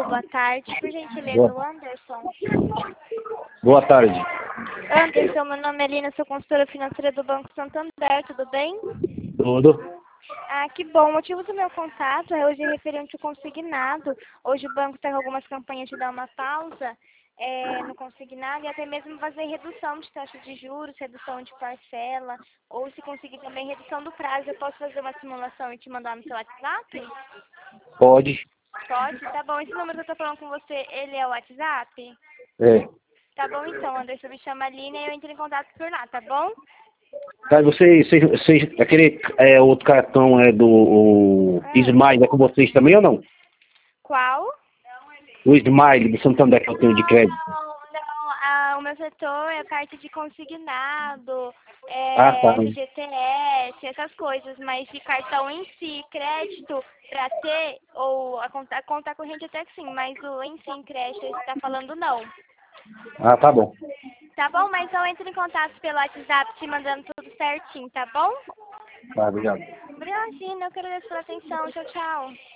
boa tarde. Por gentileza, Boa, o Anderson. boa tarde. Anderson, meu nome é Lina, sou consultora financeira do Banco Santander, tudo bem? Tudo? Ah, que bom. O motivo do meu contato é hoje referente ao consignado. Hoje o banco está com algumas campanhas de dar uma pausa no consignado e até mesmo fazer redução de taxa de juros, redução de parcela, ou se conseguir também redução do prazo. Eu posso fazer uma simulação e te mandar no seu WhatsApp? Pode. Pode? Tá bom. Esse número que eu tô falando com você, ele é o WhatsApp? É. Tá bom então, Anderson. Me chama Lina e eu entro em contato por lá, tá bom? Tá, aquele outro cartão é do Smile, é com vocês também ou não? Qual? O Smile do Santander que eu tenho de crédito. Não. O meu setor é parte de consignado, Ah, tá. FGTS, essas coisas, mas de cartão em si, crédito para ter, ou a conta corrente até que sim, mas o em si, em crédito, você está falando não. Ah, tá bom. Tá bom? Mas eu entro em contato pelo WhatsApp te mandando tudo certinho, tá bom? Tá, obrigado. Imagina, eu quero agradecer pela atenção. Tchau, tchau.